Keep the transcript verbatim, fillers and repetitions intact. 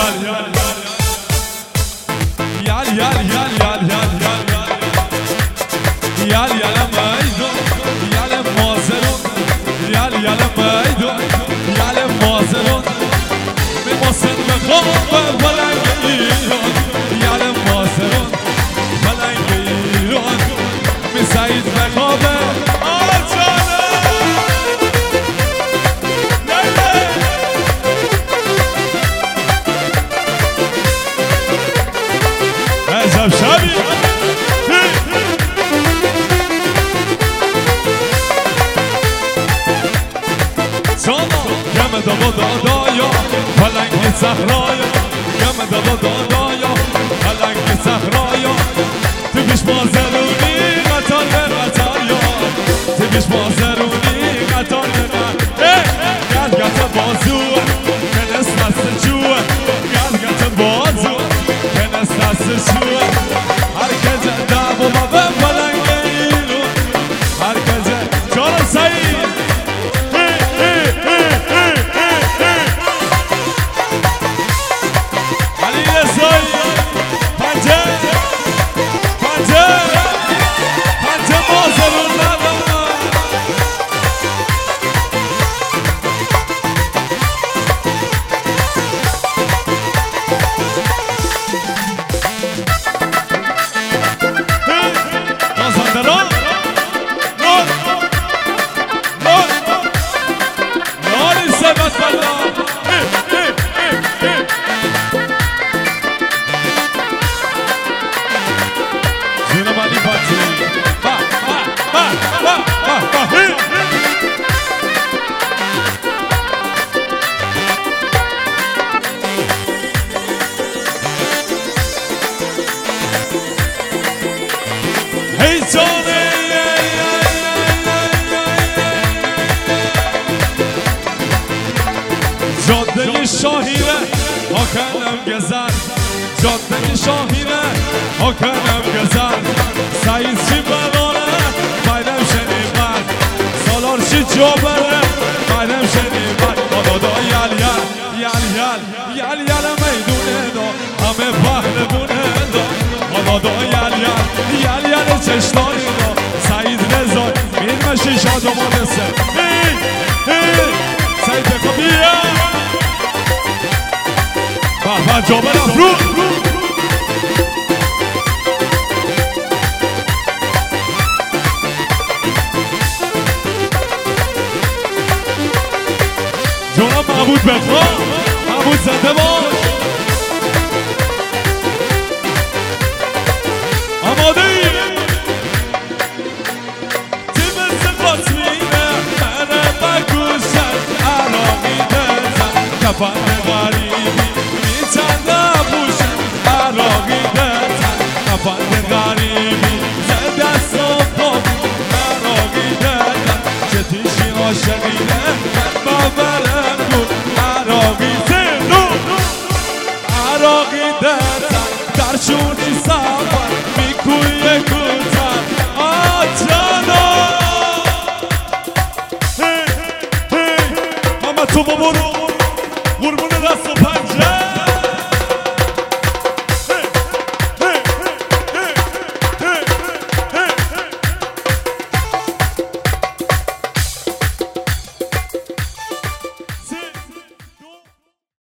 یال یال یال یال یال یال یال یال میدون یال مازرون یال یال میدون یال مازرون می محسن بخواب بلنگ ایران یال مازرون بلنگ ایران می سعید بخواب آجانه عجب شبی گم دادا دادایا پلنگ صحرایا گم دادا دادایا پلنگ صحرایا تو پیش بازرونی قطار به قطار یا تو پیش بازرونی قطار به قطار گل گت بازو کنس دست جو گل گت بازو کنس دست جو هرکه دعو و به پلنگ ایرون هرکه جانم سعید جاده شاهینه ها کنم گذر جاده شاهینه ها کنم گذر سعید چی برانه بایدم شنیبر سالار چی جا بره بایدم شنیبر دادا یل یل یل یل یل یل میدونه دا همه پهلوونه دا دادا یل یل یل یل چشتانی دا سعید رضا این مشی شادمان سه سعید بکن بیا بابا جابر افرو جناب محمود بخواه محمود زنده باش آماده ای تیمز قاسمینه منه بگوشن عراقی دزن کفن غریبی میچنده بوشن عراقی دزن کفن غریبی زد دست و پا عراقی دزن چه تیشی عاشقینه باورم کن عراقی زنو عراقی دزن در شونی سفر میکوی کتن آجانا هی هی همه تو بابرو قربون دست و پنجه